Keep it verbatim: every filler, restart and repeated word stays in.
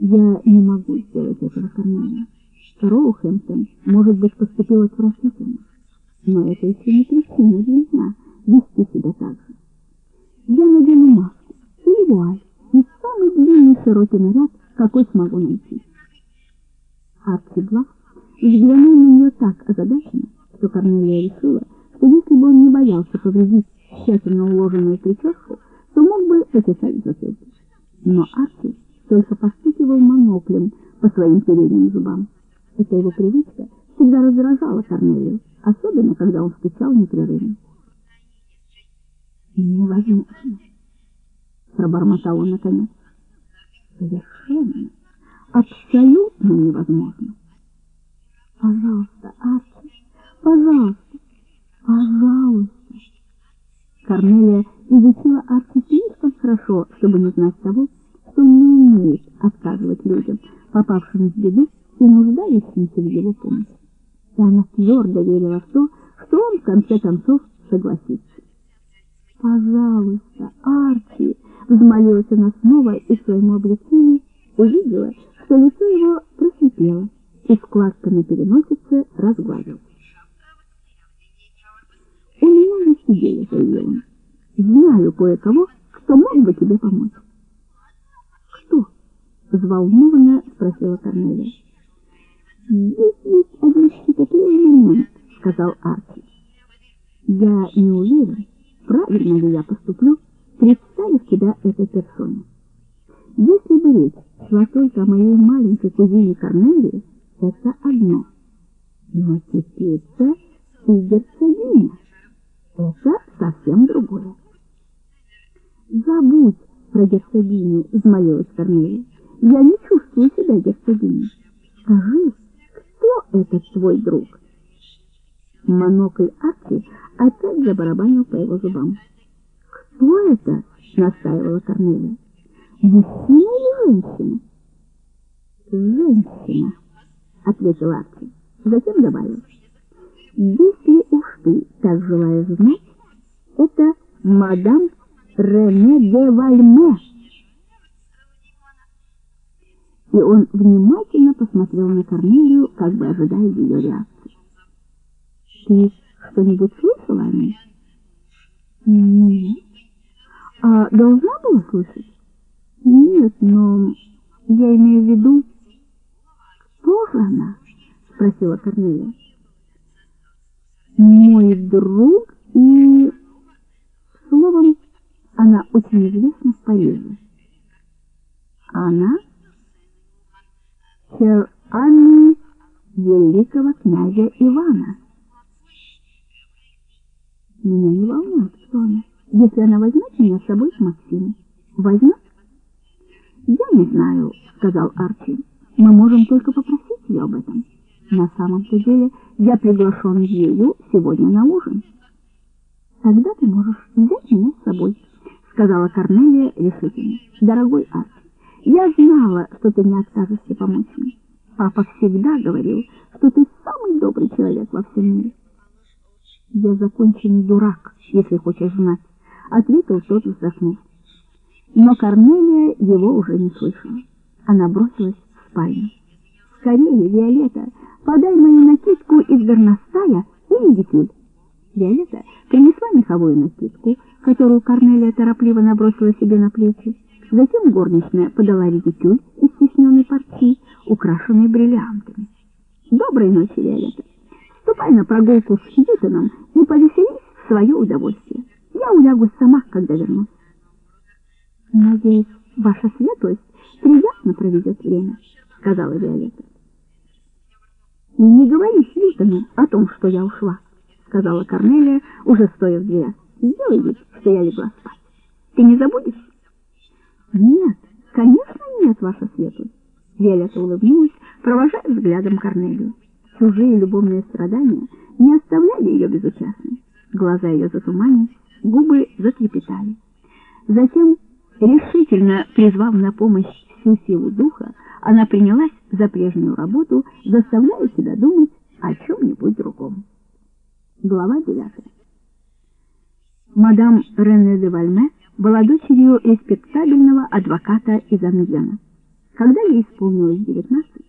Я не могу сделать этого, Корнелия. Роухэмптон, может быть, поступил отвратительно, но это еще не причина для меня вести себя так же. Я надену маску или вуаль и самый длинный широкий наряд, какой смогу найти. Арчи Блав взглянул на нее так озадаченно, что Корнелия решила, что если бы он не боялся повредить тщательно уложенную прическу, то мог бы почесать затылки. Но Арчи только постукивал моноклем по своим передним зубам. Эта его привычка всегда раздражала Корнелию, особенно когда он стучал непрерывно. «Невозможно», — пробормотал он наконец. «Совершенно, абсолютно невозможно. Пожалуйста, Арчи, пожалуйста, пожалуйста». Корнелия изучила Арчи слишком хорошо, чтобы не знать того, что он не умеет отказывать людям, попавшим в беду и нуждающимся в его помощи. И она твердо верила в то, что он в конце концов согласится. «Пожалуйста, Арчи!» — взмолилась она снова и к своему облегчению увидела, что лицо его просветлело, и складка на переносице разгладилась. «У меня есть идея», — заявил он. «Знаю кое-кого, кто мог бы тебе помочь». «Кто?» — взволнованно спросила Корнелия. «Здесь есть один щекотливый момент», — сказал Арчи. «Я не уверен, правильно ли я поступлю, представив тебя этой персоне. Если бы речь шла только о моей маленькой кузине Корнелии, это одно. Но теперь-то и герцогиня. Это совсем другое». «Забудь про герцогиню», — взмолилась Корнелия. «Я не чувствую себя герцогиней. Скажи, кто этот твой друг?» Монокль Арчи опять забарабанил по его зубам. «Кто это?» — настаивала Корнелия. «Мужчина или женщина?» «Женщина», — ответил Арчи. Затем добавил: «Если уж ты так желаешь знать, это мадам Рене де Вальме». И он внимательно посмотрел на Корнелию, как бы ожидая ее реакции. «Ты что-нибудь слышала о ней?» «Нет». «А должна была слышать?» «Нет, но я имею в виду...» «Кто же она?» — спросила Корнелия. «Мой друг и...» Словом, она очень известна в Париже. Она сэр Анны великого князя Ивана. Меня не волнует, кто она. Если она возьмет меня с собой к Максиму. Возьмет? Я не знаю, сказал Арчи. Мы можем только попросить ее об этом. На самом-то деле я приглашен ею сегодня на ужин. Тогда ты можешь взять меня с собой, сказала Корнелия решительно. Дорогой Арчи, я знала, что ты не откажешься помочь мне. Папа всегда говорил, что ты самый добрый человек во всем мире. Я законченный дурак, если хочешь знать, ответил тот, вздохнув. Но Корнелия его уже не слышала. Она бросилась в спальню. «Скорее, Виолетта, подай мою накидку из горностая и редикюль». Виолетта принесла меховую накидку, которую Корнелия торопливо набросила себе на плечи. Затем горничная подала редикюль из стесненной парчи, украшенной бриллиантами. «Доброй ночи, Виолетта. Ступай на прогулку с Хьютоном и повеселись в свое удовольствие. Я улягусь сама, когда вернусь». «Надеюсь, ваша светлость приятно проведет время», — сказала Виолетта. «Не говори Хьютону о том, что я ушла», — сказала Корнелия, уже стоя в дверях. «Сделай вид, что я легла спать. Ты не забудешь?» «Нет, конечно нет, ваша светлость». Виолетта улыбнулась, провожая взглядом Корнелию. Чужие любовные страдания не оставляли ее безучастной. Глаза ее затуманились, губы затрепетали. Затем, решительно призвав на помощь всю силу духа, она принялась за прежнюю работу, заставляя себя думать о чем-нибудь другом. Глава девятая. Мадам Рене де Вальме была дочерью респектабельного адвоката из Амьена. Когда ей исполнилось девятнадцать,